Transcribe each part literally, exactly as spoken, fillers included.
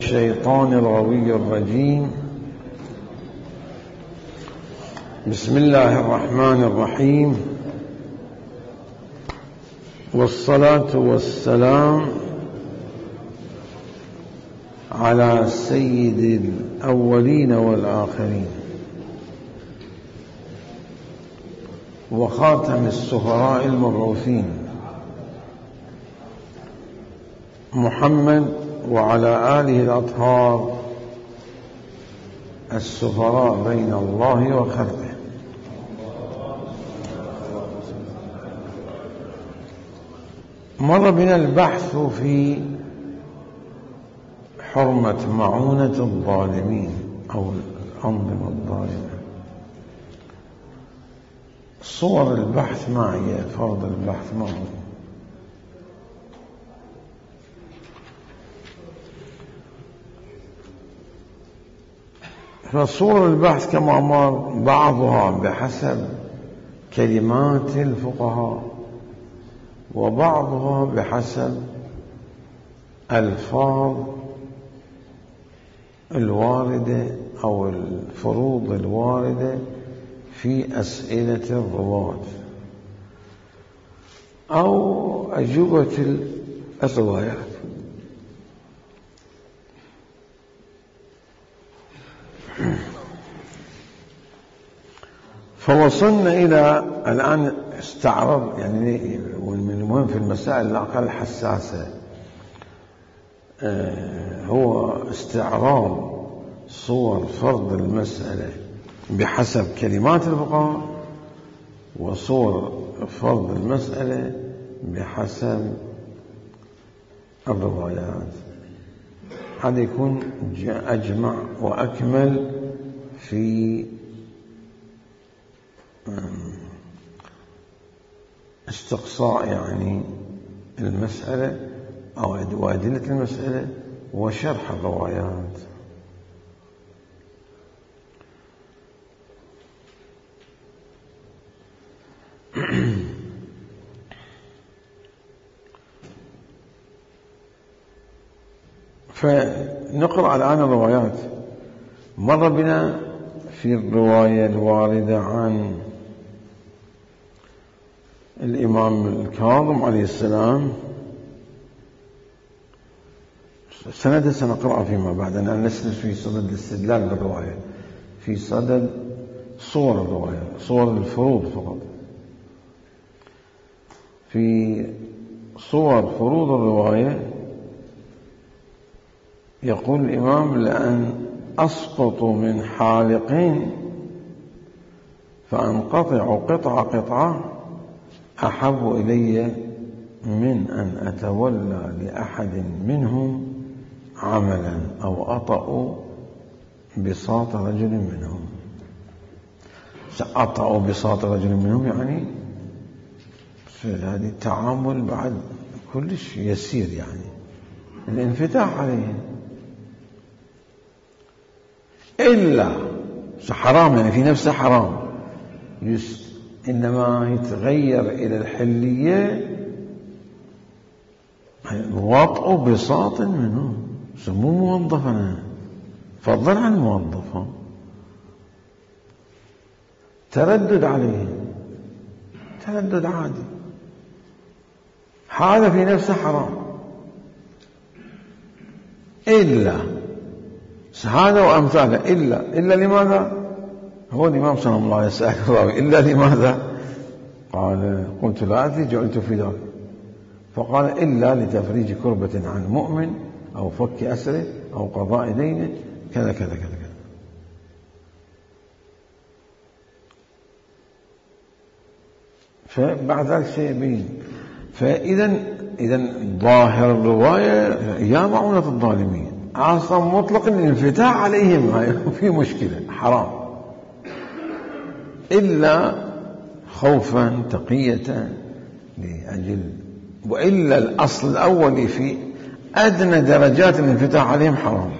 الشيطان الغوي الرجيم. بسم الله الرحمن الرحيم، والصلاة والسلام على سيد الأولين والآخرين وخاتم السفراء المبعوثين محمد وعلى آله الأطهار السفراء بين الله وخلقه. مر بنا البحث في حرمة معونة الظالمين أو الأنظمة الظالمة. صور البحث معي، فرض البحث معه. فصور البحث كما مر بعضها بحسب كلمات الفقهاء وبعضها بحسب ألفاظ الواردة أو الفروض الواردة في أسئلة الرواة أو أجوبة الروايات. فوصلنا إلى الآن استعرض، يعني من المهم في المسائل الأقل حساسة هو استعراض صور فرض المسألة بحسب كلمات الفقهاء وصور فرض المسألة بحسب الروايات. هذا يكون أجمع وأكمل في استقصاء يعني المسألة أو أدلة المسألة وشرح الروايات. فنقرأ الآن الروايات. مر بنا في الرواية الواردة عن الإمام الكاظم عليه السلام، سند سنقرأ فيما بعد. أنا نسلس في صدد الاستدلال بالرواية، في صدد صور الرواية، صور الفروض فقط. في صور فروض الرواية يقول الإمام: لأن أسقط من حالقين فأنقطع قطعة قطعة أحب إلي من أن أتولى لأحد منهم عملا أو أطأ بساط رجل منهم. أطأ بساط رجل منهم يعني هذه التعامل بعد كلش يسير، يعني الانفتاح عليهم. إلا حرام، يعني في نفسه حرام، إنما يتغير إلى الحلية وطء بساط منهم، سموه موظفا فضل عن موظفا، تردد عليهم تردد عادي، هذا في نفسه حرام. إلا هذا وأمثاله. إلا إلا لماذا؟ هو الإمام صلى الله عليه وسلم يسأل إلا لماذا؟ قال: قلت لا أدري، جعلت في ذلك. فقال: إلا لتفريج كربة عن مؤمن أو فك أسره أو قضاء دينه كذا كذا كذا كذا. فبعد ذلك سيبين. فإذا إذا ظاهر الرواية يا معونة الظالمين، أصلا مطلق الانفتاح عليهم في مشكلة، حرام، إلا خوفا تقية لأجل. وإلا الأصل الأول في أدنى درجات الانفتاح عليهم حرام.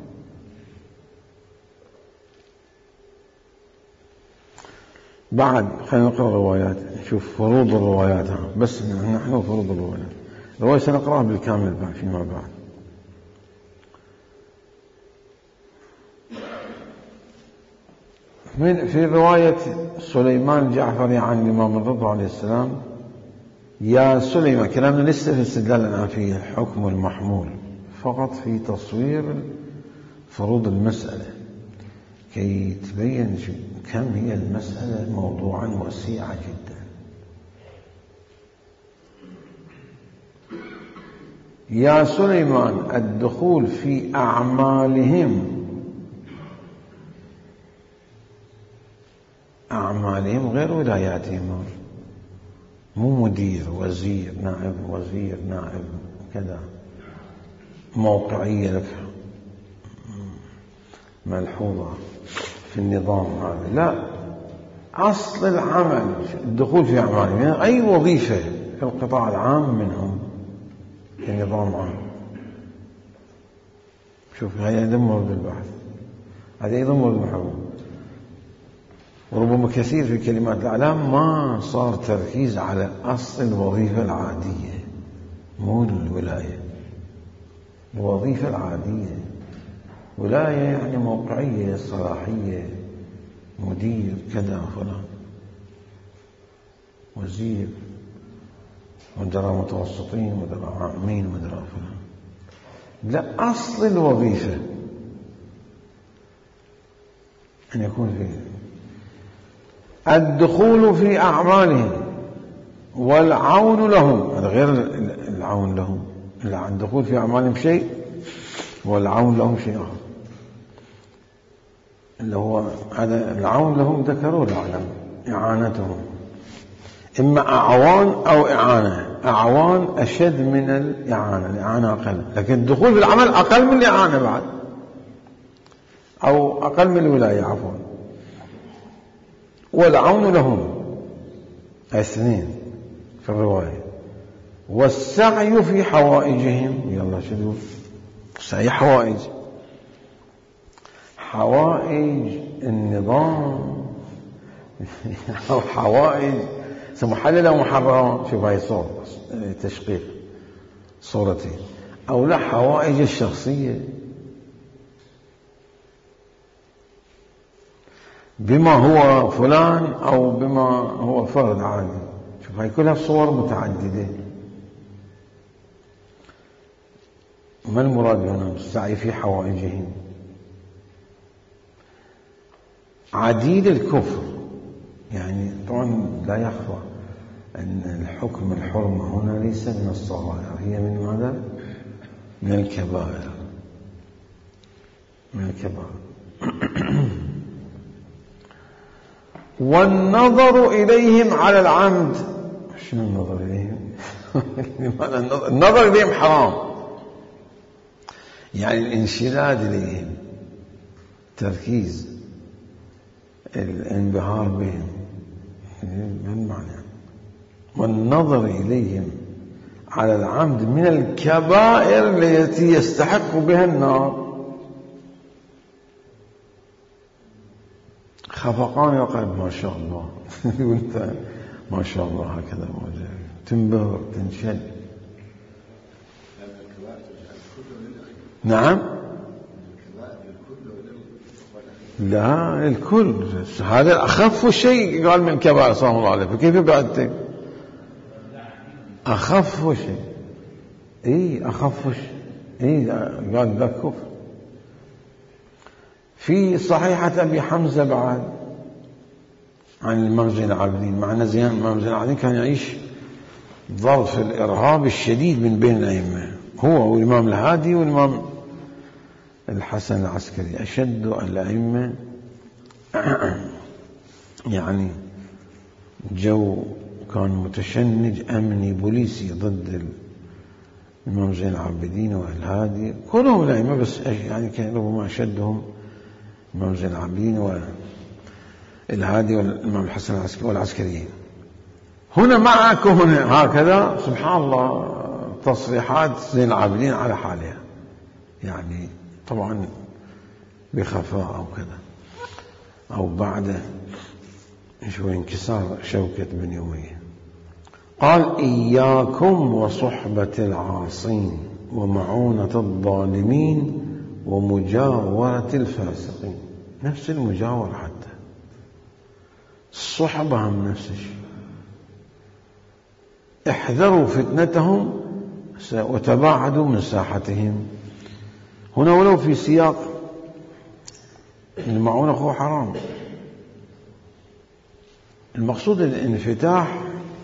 بعد خلينا نقرأ الروايات، نشوف فروض الروايات. بس نحن فروض الروايات، الرواية سنقرأها بالكامل بعد فيما بعد. من في رواية سليمان الجعفري عن الإمام الرضا عليه السلام: يا سليمان، كلامنا لسه في استدلالنا في الحكم المحمول، فقط في تصوير فروض المسألة كي تبين كم هي المسألة موضوعا وسيعة جدا. يا سليمان، الدخول في أعمالهم، أعمالهم غير ولاياتهم، مو مدير وزير نائب وزير نائب كذا موقعية لك ملحوظة في النظام هذا، لا، أصل العمل الدخول في أعمالهم، يعني أي وظيفة في القطاع العام منهم في نظام عام. شوف، هذا يدمر بالبحث، هذا يدمر بالمحور. وربما كثير في كلمات الإعلام ما صار تركيز على أصل الوظيفة العادية، مو الولاية، الوظيفة العادية. ولاية يعني موقعية صلاحية، مدير كذا فلان، وزير، مدراء متوسطين، مدراء عامين، مدراء فلان. لا، أصل الوظيفة أن يكون فيه الدخول في أعمالهم والعون لهم. هذا غير العون لهم، الدخول في أعمالهم شيء والعون لهم شيء آخر. اللي هو هذا العون لهم ذكروا العلم إعانتهم، إما أعوان أو إعانة. أعوان أشد من الإعانة، الإعانة أقل، لكن الدخول في العمل أقل من الإعانة بعد، أو أقل من الولاية عفوا. والعون لهم اثنين في الرواية. والسعي في حوائجهم، يلا شدوا سعي حوائج، حوائج النظام أو حوائج محللة ومحرمة. شوف هاي صورة تشقيق صورتين، أو لا، حوائج الشخصية بما هو فلان أو بما هو فرد عادي. شوف هاي كلها صور متعددة. ما المراد هنا؟ السعي في حوائجهم. عديد الكفر، يعني طبعا لا يخفى أن الحكم الحرمة هنا ليس من الصغائر، هي من ماذا؟ من الكبائر، من الكبائر. والنظر إليهم على العمد. شنو النظر إليهم؟ النظر إليهم حرام، يعني الانشداد إليهم، تركيز، الانبهار بهم، من معنى. والنظر إليهم على العمد من الكبائر التي يستحق بها النار. خفقان القلب، ما شاء الله. وانت ما شاء الله هكذا موجه، تنبهر تنشد. نعم، لا، الكل. هذا أخف شيء قال من كبائر صلى الله عليه وسلم، فكيف بعدتك؟ أخف شيء، إيه أخف شيء، إيه قال ذا كفر. في صحيحة أبي حمزة بعد عن الإمام زين العابدين، معنى زين الإمام زين العابدين كان يعيش ظرف الإرهاب الشديد من بين الأئمة، هو والإمام الهادي والإمام الحسن العسكري، أشد الأئمة يعني جو كان متشنج أمني بوليسي ضد الإمام زين العابدين والهادي، كلهم الأئمة، بس يعني كان ربما أشدهم الإمام زين العابدين والهادي والإمام الحسن العسكري والعسكريين. هنا معكم هنا هكذا سبحان الله تصريحات زين العابدين على حالها، يعني طبعا بخفاء أو كذا، أو بعد شوي انكسار شوكة بن أمية. قال: إياكم وصحبة العاصين ومعونة الظالمين ومجاورة الفاسقين. نفس المجاورة حتى الصحبة هم نفس الشيء. احذروا فتنتهم وتباعدوا من ساحتهم. هنا ولو في سياق المعون أخوه حرام، المقصود الانفتاح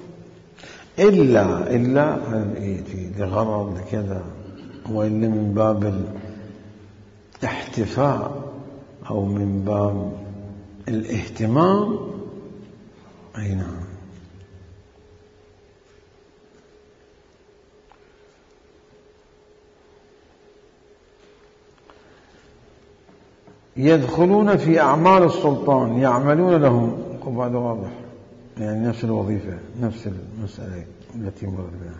إلا إلا يأتي لغرض كذا، وإلا من باب الاحتفاء أو من باب الاهتمام. أي نعم. يدخلون في أعمال السلطان يعملون لهم. هذا واضح، يعني نفس الوظيفة، نفس المسألة التي مر بها.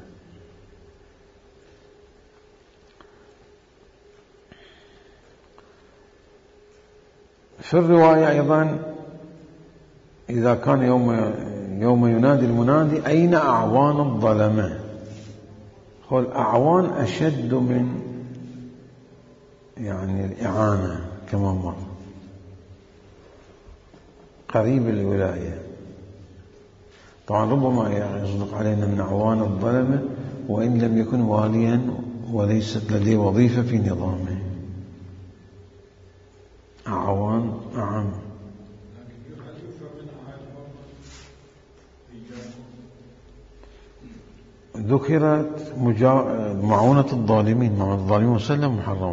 في الرواية أيضا إذا كان يوم يوم ينادي المنادي أين أعوان الظلمة، قل أعوان أشد من يعني الإعانة كما مر، قريب الولاية. طبعا ربما يصدق علينا من أعوان الظلمة وإن لم يكن واليا وليست لديه وظيفة في نظامه. أعوان أعم. ذكرت معونة الظالمين، معونة الظالمين وسلم محرم.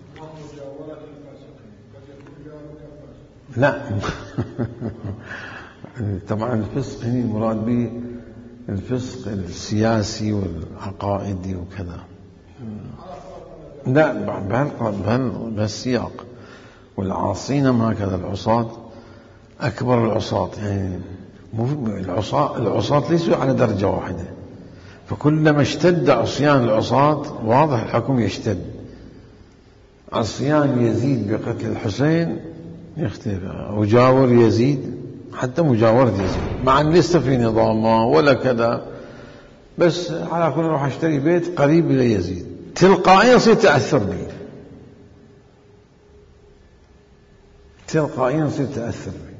لا طبعا الفسق هنا المراد به الفسق السياسي والعقائدي وكذا، لا بهالسياق. والعاصين ما هكذا، العصاة أكبر العصاة، يعني العصاة العصاة ليسوا على درجة واحدة، فكلما اشتد عصيان العصاة واضح الحكم يشتد. عصيان يزيد بقتل الحسين يختلف، وجاور يزيد، حتى مجاورة يزيد مع أن لسه في نظامه ولا كذا، بس على كل روح اشتري بيت قريب لا يزيد، تلقائيا يصير تأثر به، تلقائيا يصير تأثر به،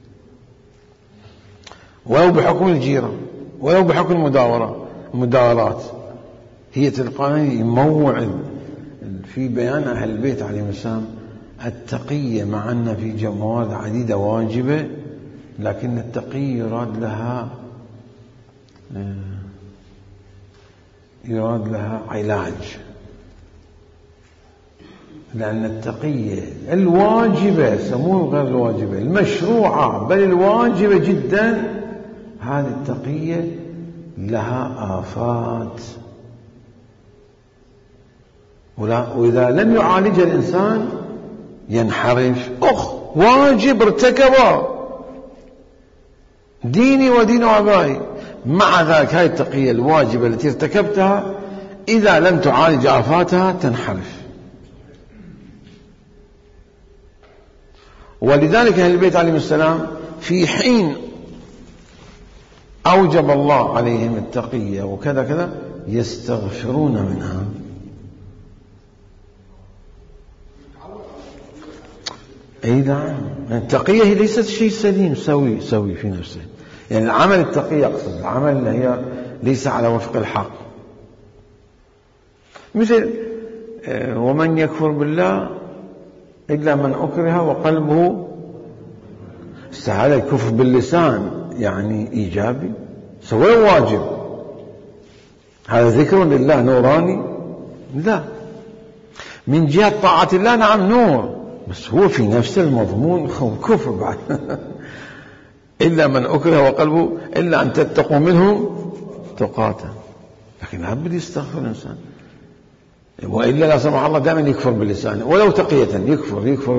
ولو بحكم الجيرة ولو بحكم المداورة المداورات، هي تلقائيا يموع. في بيان أهل البيت عليهم السلام التقية، مع أن في مواد عديدة واجبة، لكن التقية يراد لها يراد لها علاج، لأن التقية الواجبة سموه غير الواجبة المشروعة بل الواجبة جدا، هذه التقية لها آفات، وإذا لم يعالجها الإنسان ينحرف. أخ واجب ارتكبه ديني ودين آبائي، مع ذلك هذه التقية الواجبة التي ارتكبتها إذا لم تعالج آفاتها تنحرف. ولذلك أهل البيت عليهم السلام في حين أوجب الله عليهم التقية وكذا كذا يستغفرون منها. أي نعم، التقية هي ليست شيء سليم سوي سوي في نفسه، يعني العمل التقية أقصد العمل اللي هي ليس على وفق الحق، مثل ومن يكفر بالله إلا من أكره وقلبه. هذا الكفر باللسان يعني إيجابي سواء واجب، هذا ذكر لله نوراني، لا من جهة طاعة الله نعم نور، بس هو في نفس المضمون كفر بعد. إلا من أكره وقلبه إلا أن تتقوا منهم تقاتا، لكن لابد يستغفر الإنسان، وإلا لا سمح الله دائما يكفر باللسان ولو تقية، يكفر يكفر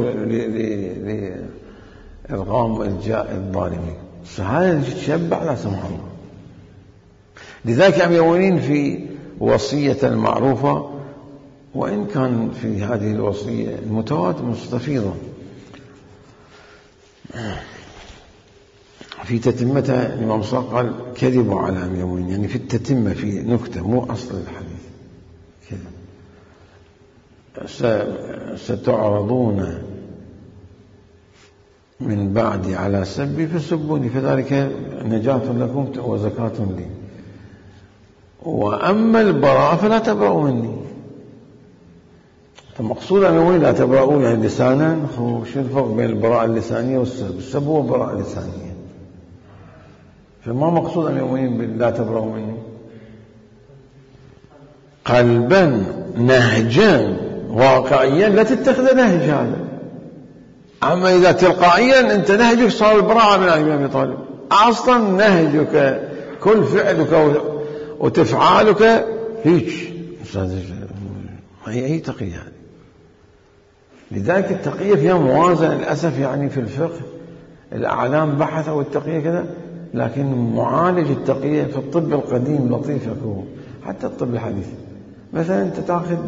لإرغام الجاء الظالمين، هذا يتشبع لا سمح الله. لذلك أميونين في وصية المعروفة، وإن كان في هذه الوصية المتواتر مستفيضة في تتمتها، الإمام صادق قال كذبوا على أميونين، يعني في التتمة في نكتة مو أصل الحديث كذا. ستعرضون من بعدي على سبي فسبوني فذلك نجاة لكم وزكاة لي، وأما البراءة فلا تبرأوا مني. فمقصود أن وين لا تبرأوا يعني لسانا، شو الفرق بين البراءة اللسانية والسب؟ السب هو براءة لسانية، فما مقصود أن وين لا تبرأوا مني. قلبا نهجا واقعيا لا تتخذ نهج هذا. أما إذا تلقائيا أنت نهجك صار البراءة من علي بن أبي طالب، أصلا نهجك كل فعلك وتفعالك هيك، هي هي تقية. لذلك التقية فيها موازنة للأسف، يعني في الفقه الأعلام بحثوا التقية كذا، لكن معالج التقية في الطب القديم لطيف يكون، حتى الطب الحديث. مثلا أنت تأخذ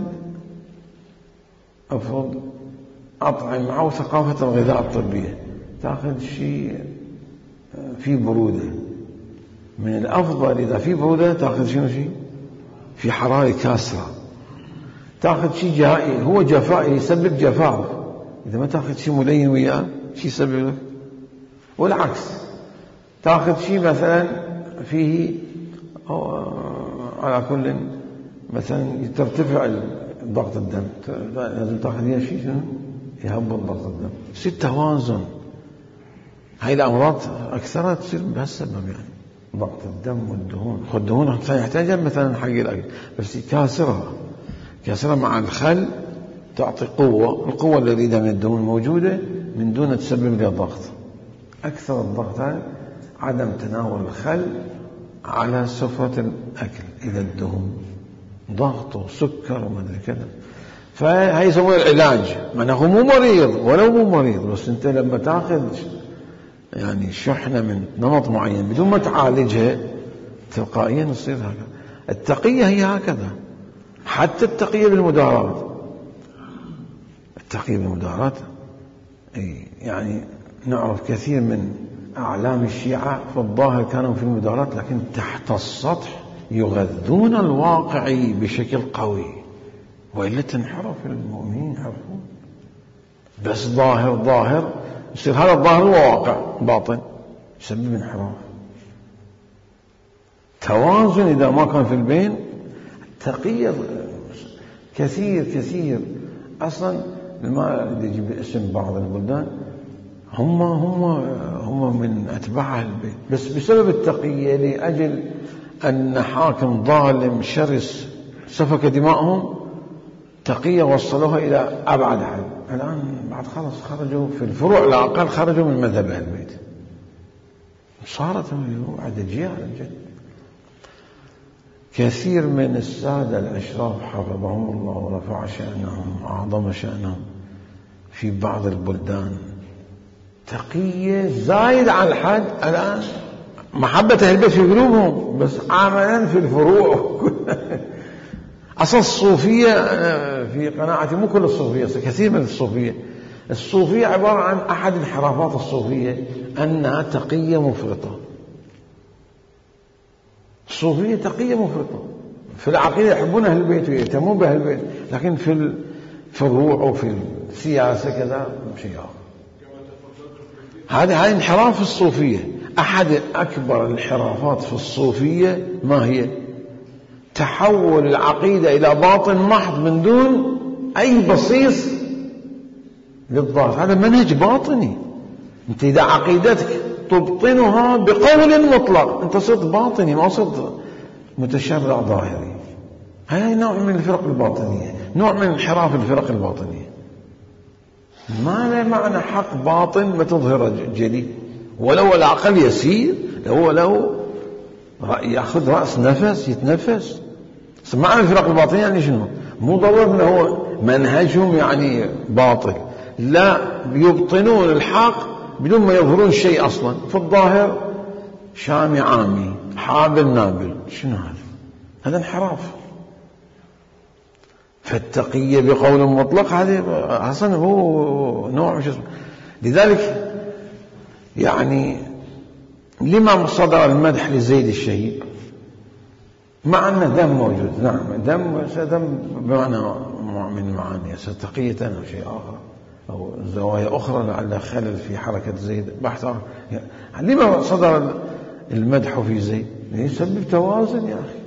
أفرض أطعمة أو ثقافة الغذاء الطبية، تأخذ شيء في برودة، من الأفضل إذا في برودة تأخذ شنو شيء في حرارة كاسرة. تأخذ شيء جائي هو جفاء يسبب جفاف، إذا ما تأخذ شيء ملين وياه شيء يسبب لك. والعكس، تأخذ شيء مثلا فيه على كل مثلا ترتفع ضغط الدم، لازم تأخذ فيها شيء شنو يهبط ضغط الدم، يصير توازن. هاي الأمراض أكثرها تصير بهالسبب، يعني ضغط الدم والدهون. خذ دهون يحتاجها مثلا حق الأكل، بس كاسرة كاسرة مع الخل تعطي قوة، القوة اللي نريدها من الدهون موجودة من دون تسبب لها ضغط. أكثر الضغط هذا عدم تناول الخل على سفرة الأكل، إذا الدهون ضغط وسكر وما أدري كذا. فهي يسموه العلاج، معناه مو مريض ولو مو مريض، بس أنت لما تأخذ يعني شحنة من نمط معين بدون ما تعالجها تلقائيا يصير هكذا. التقية هي هكذا، حتى التقية بالمدارات. التقية بالمدارات يعني نعرف كثير من أعلام الشيعة في الظاهر كانوا في المدارات، لكن تحت السطح يغذون الواقعي بشكل قوي، وإلا تنحرف المؤمنين ينحرفون. بس ظاهر ظاهر يصير هذا الظاهر هو واقع باطن، يسبب انحراف. توازن إذا ما كان في البين. التقية كثير كثير أصلا ما يجيب اسم بعض البلدان هم هم هم من أتباع البيت، بس بسبب التقية لأجل أن حاكم ظالم شرس سفك دماءهم، تقية وصلوها إلى أبعد حد. الآن بعد خلص خرجوا في الفروع الأقل، خرجوا من مذهب أهل البيت، صارت عدجية على الجد. كثير من السادة الأشراف حفظهم الله ورفع شأنهم وأعظم شأنهم في بعض البلدان تقية زايد عن الحد. الآن محبة أهل البيت في قلوبهم، بس عملا في الفروع. أصل الصوفية في قناعتي مو كل الصوفية، كثير من الصوفية الصوفية عبارة عن أحد انحرافات الصوفية أنها تقية مفرطة. الصوفية تقية مفرطة في العقيدة، يحبون أهل البيت ويهتمون بأهل البيت، لكن في الفروع وفي السياسة كذا شيء آخر. هذا هذا انحراف في الصوفية. أحد أكبر الانحرافات في الصوفية ما هي؟ تحول العقيدة إلى باطن محض من دون أي بصيص للظاهر. هذا منهج باطني. أنت إذا عقيدتك تبطنها بقول مطلق أنت صرت باطني، ما صرت متشرع ظاهري. هذا نوع من الفرق الباطنية، نوع من انحراف الفرق الباطنية. ما له معنى حق باطن ما تظهر جلي، ولو العقل يسير، لو لو يأخذ رأس نفس يتنفس. معنى الفرق الباطنية يعني شنو؟ مو ضروري أنه هو منهجهم يعني باطل، لا، يبطنون الحق بدون ما يظهرون شيء أصلا. في الظاهر شامي عامي حابل نابل. شنو هذا؟ هذا انحراف. فالتقية بقول مطلق هذا أصلا هو نوع مش اسمه. لذلك يعني لما صدر المدح لزيد الشهيد مع أنه دم موجود، نعم دم دم بمعنى من المعاني، تقية أو شيء آخر، أو زوايا أخرى لعل خلل في حركة زيد بحث. يعني لما صدر المدح في زيد؟ يسبب توازن يا أخي،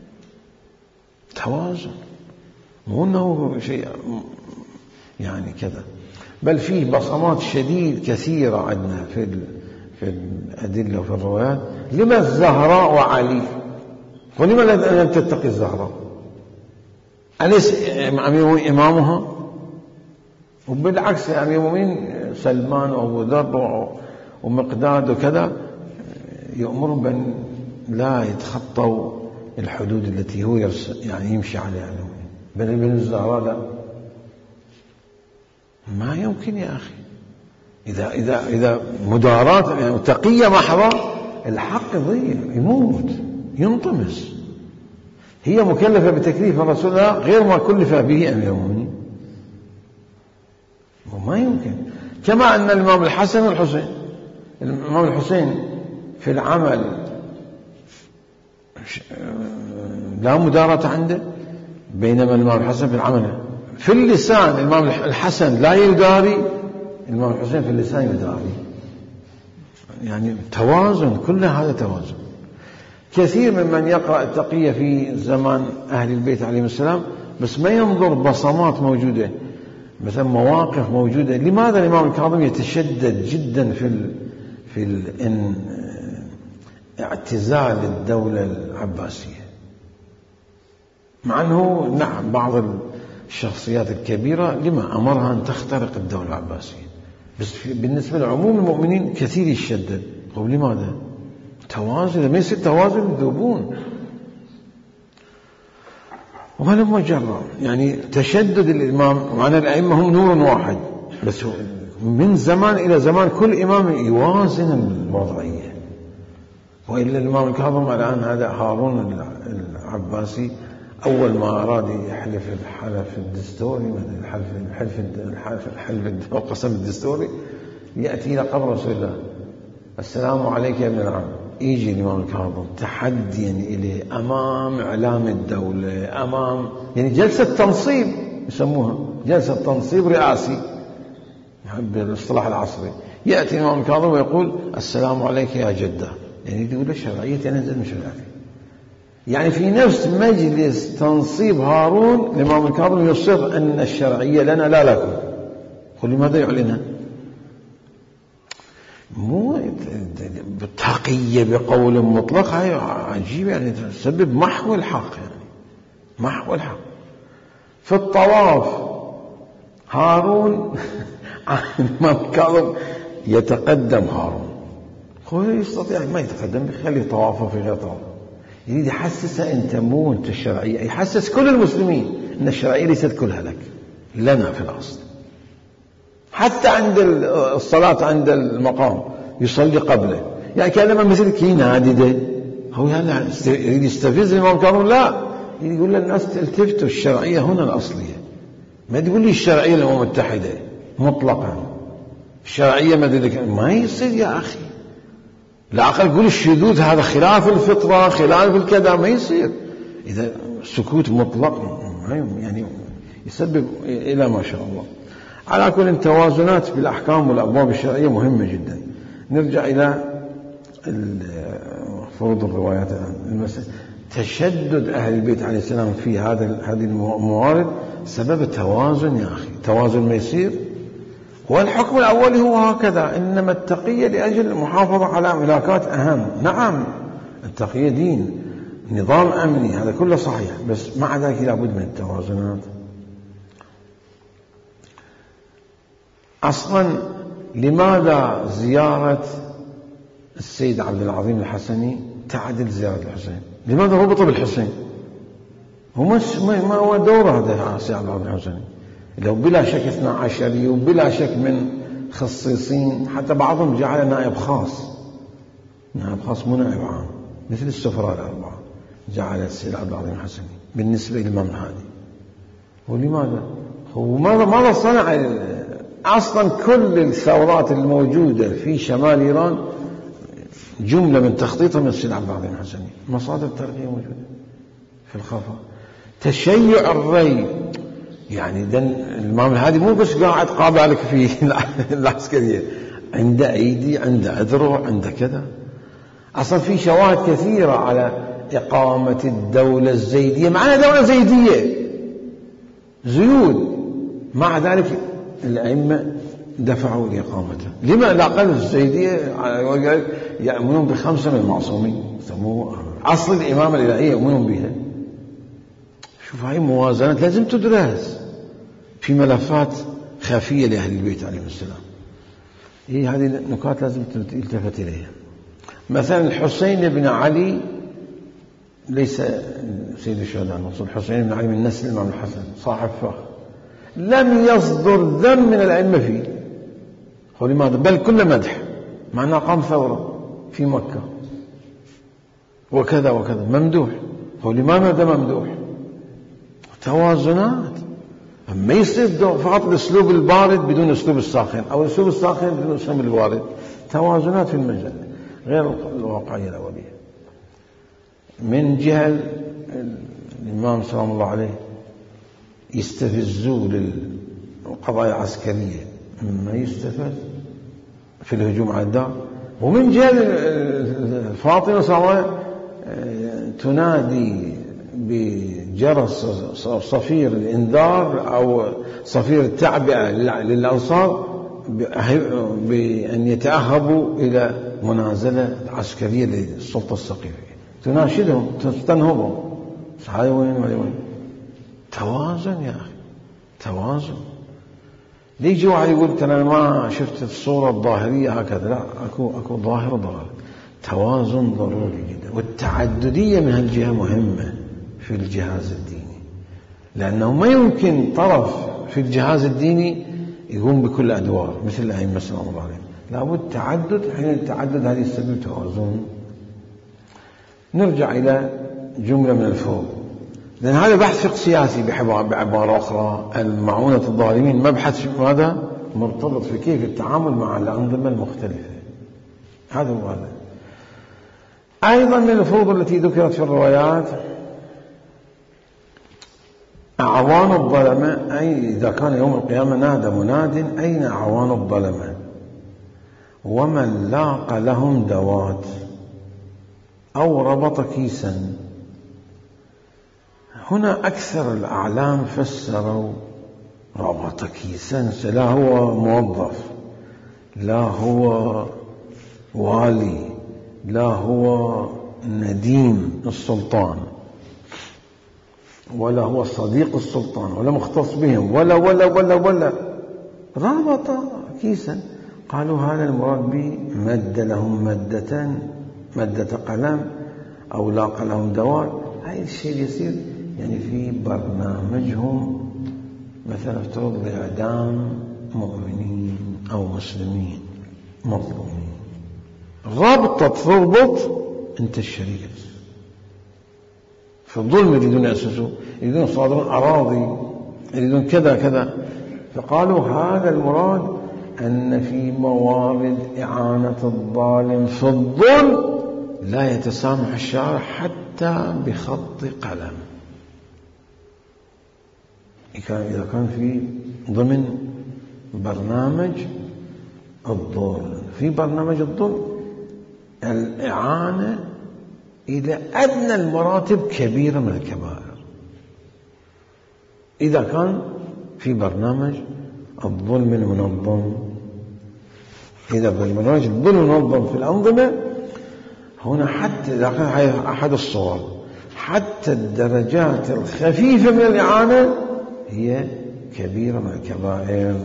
توازن، مو أنه شيء يعني كذا. بل فيه بصمات شديد كثيرة عندنا في في الأدلة وفي الروايات. لما الزهراء وعلي؟ ولما لم تتقي الزهراء؟ أليس أمير إمامها؟ وبالعكس أمير المؤمنين سلمان وأبو ذر ومقداد وكذا يأمرون بأن لا يتخطوا الحدود التي هو يعني يمشي عليها، بل ابن الزهراء لا، ما يمكن يا أخي. إذا إذا إذا مداراة يعني تقية محضة الحق يضيع، يموت، ينطمس. هي مكلفة بتكليف الرسول غير ما كلف به أمير المؤمنين، وما يمكن. كما أن الإمام الحسن والحسين، الإمام الحسين في العمل لا مداراة عنده، بينما الإمام الحسن في العمل. في اللسان الإمام الحسن لا يداري، الإمام الحسين في اللسان يداري. يعني توازن، كل هذا توازن. كثير ممن يقرأ التقية في زمان أهل البيت عليهم السلام بس ما ينظر بصمات موجودة، مثلا مواقف موجودة. لماذا الإمام الكاظم يتشدد جدا في ال في ال اعتزال الدولة العباسية، مع أنه نعم بعض الشخصيات الكبيرة لما أمرها أن تخترق الدولة العباسية، بس بالنسبة لعموم المؤمنين كثير يشدد. طيب لماذا؟ توازن، ما يصير توازن يذوبون. وهلم جرا، يعني تشدد الإمام، وعن الأئمة هم نور واحد، بس من زمان إلى زمان كل إمام يوازن الوضعية. وإلا الإمام الكاظم الآن هذا هارون العباسي أول ما أراد يحلف الحلف الدستوري، الحلف الحلف الحلف الحلف القسم الدستوري، يأتي إلى قبر رسول الله: السلام عليك يا ابن العم. يجي الإمام الكاظم تحديا إليه أمام إعلام الدولة، أمام يعني جلسة تنصيب يسموها، جلسة تنصيب رئاسي بالاصطلاح العصري. يأتي الإمام الكاظم ويقول: السلام عليك يا جدة، يعني يقول الشرعية تنزل من شرعية. يعني في نفس مجلس تنصيب هارون الإمام الكاظم يصر أن الشرعية لنا لا لكم. قل لماذا يعلنها؟ مو بالتقية بقول مطلق، هاي عجيب، يعني تسبب محو الحق، يعني محو الحق. في الطواف هارون الإمام الكاظم يتقدم هارون، هو يستطيع ما يتقدم، يخلي طوافه في غير طواف. يريد يحسسها أنت مو أنت الشرعية، يحسس كل المسلمين أن الشرعية ليست كلها لك، لنا في الأصل. حتى عند الصلاة عند المقام يصلي قبله، يعني كلمة مثل كي نادده، هو يعني يريد يستفز الإمام الكاظم؟ لا، يقول للناس التفتوا، الشرعية هنا الأصلية. ما تقول لي الشرعية الأمم المتحدة مطلقا، الشرعية ما ذلك، ما يصير يا أخي. لا أقل يقول الشذوذ هذا خلاف الفطرة، خلاف الكذا، ما يصير. إذا سكوت مطلق يعني يسبب إلى ما شاء الله. على كل التوازنات بالأحكام والأبواب الشرعية مهمة جدا. نرجع إلى فروض الروايات الآن. تشدد أهل البيت عليه السلام في هذا هذه الموارد سبب توازن يا أخي، توازن ما يصير. والحكم الأول هو هكذا، إنما التقية لأجل المحافظة على ملاكات أهم. نعم التقية دين، نظام أمني، هذا كله صحيح، بس مع ذلك لابد من التوازنات. أصلا لماذا زيارة السيد عبد العظيم الحسني تعدل زيارة الحسين؟ لماذا ربط بالحسين؟ هو ما هو دور هذا السيد عبد العظيم الحسني؟ لو بلا شك اثنا عشري وبلا شك من خصيصين، حتى بعضهم جعل نائب خاص، نائب خاص مو نائب عام، مثل السفراء الأربعة جعل السيد عبد العظيم الحسني بالنسبة للإمام الهادي. ولماذا؟ هو ماذا ماذا صنع؟ أصلا كل الثورات الموجودة في شمال إيران جملة من تخطيطها من السيد عبد العظيم الحسني، مصادر تاريخية موجودة في الخفاء. تشيع الري يعني الإمام الهادي مو بس قاعد قابلك في العسكرية، عنده أيدي، عنده أذرع، عنده كذا. أصلا في شواهد كثيرة على إقامة الدولة الزيدية، معنا دولة زيدية زيود، مع ذلك الأئمة دفعوا لإقامتها. لما لا قال الزيدية يؤمنون بخمسة من المعصومين، يسموه أصل الإمامة الإلهية، يؤمنون بها. شوف هاي موازنات لازم تدرس في ملفات خفية لأهل البيت عليهم السلام. هي هذه النكات لازم تلتفت إليها. مثلا الحسين بن علي ليس سيد الشهداء، نقصد الحسين بن علي من نسل الإمام الحسن صاحب فخر، لم يصدر ذم من الأئمة فيه. ولماذا؟ بل كل مدح، مع أنه قام ثورة في مكة وكذا وكذا، ممدوح. ولماذا ممدوح؟ توازنات. ما يصير فقط الأسلوب البارد بدون أسلوب الساخن، أو الأسلوب الساخن بدون أسلوب البارد. توازنات في المجال غير الواقعية الأولية. من جهة الإمام سلام الله عليه يستفزوا للقضايا العسكرية مما يستفز في الهجوم على الدار، ومن جهة فاطمة سلام الله تنادي بجرس صفير الإنذار أو صفير التعبئة للأنصار بأن يتأهبوا إلى منازلة عسكرية للسلطة السقيفية، تناشدهم تستنهضهم. هاي وين وين وين؟ توازن يا أخي، توازن. ليجي واحد يقول أنا ما شفت الصورة الظاهرية هكذا، لا، أكو أكو ظاهر وضلال. توازن ضروري جدا، والتعددية من هالجهة مهمة في الجهاز الديني، لأنه ما يمكن طرف في الجهاز الديني يقوم بكل أدوار مثل الأئمة سلام الله عليهم. لابد تعدد، حين التعدد هذه يسبب توازن. نرجع إلى جملة من الفروض، لأن هذا بحث فقه سياسي بعبارة أخرى. المعونة الظالمين مبحث ماذا؟ مرتبط في كيف التعامل مع الأنظمة المختلفة. هذا هو هذا. أيضا من الفروض التي ذكرت في الروايات أعوان الظلمة، أي إذا كان يوم القيامة نادى مناد أين أعوان الظلمة ومن لاق لهم دوات أو ربط كيسا. هنا أكثر الأعلام فسروا ربط كيسا، لا هو موظف، لا هو والي، لا هو نديم السلطان، ولا هو صديق السلطان، ولا مختص بهم، ولا ولا ولا ولا ربط كيسا. قالوا هذا المراد به مد لهم مدة مدة قلم أو لاق لهم دوار. هاي الشيء يصير يعني في برنامجهم، مثلا افترض بإعدام مؤمنين أو مسلمين مظلومين، رابطة تربط أنت الشريك في الظلم، يريدون يأسسوا، يريدون يصادرون أراضي، يريدون كذا كذا. فقالوا هذا المراد أن في موارد إعانة الظالم في الظلم لا يتسامح الشارع حتى بخط قلم. إذا كان في ضمن برنامج الظلم، في برنامج الظلم الإعانة إلى أدنى المراتب كبيرة من الكبائر. إذا كان في برنامج الظلم المنظم، إذا برنامج الظلم المنظم في الأنظمة، هنا حتى إذا كان أحد الصور، حتى الدرجات الخفيفة من الإعانة هي كبيرة من الكبائر.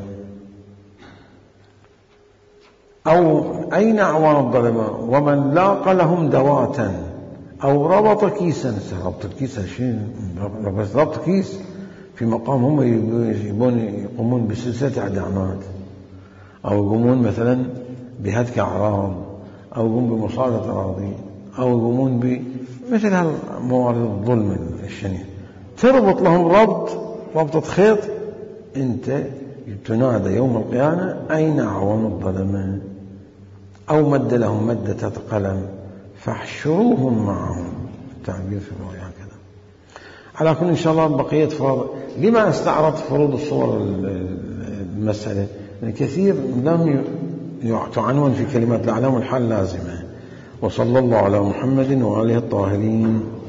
أو أين أعوان الظلمة ومن لاق لهم دواتا أو ربط كيسا. ربط الكيس شيء، ربط كيس في مقام هم يبون يقومون بسلسلة إعدامات، أو يقومون مثلا بهتك أعراض، أو يقومون بمصادرة أراضي، أو يقومون بمثل هالموارد الظلم الشنيع. تربط لهم ربط ربطة خيط، أنت تنادى يوم القيامة أين أعوان الظلمة، أو مد لهم مدة قلم فاحشروهم معهم. التعبير في الرواية هكذا. على كل إن شاء الله بقية فروض. لما استعرضت فروض الصور المسألة؟ يعني كثير لم تعنون في كلمات الأعلام والحال لازمة. وصلى الله على محمد وآله الطاهرين.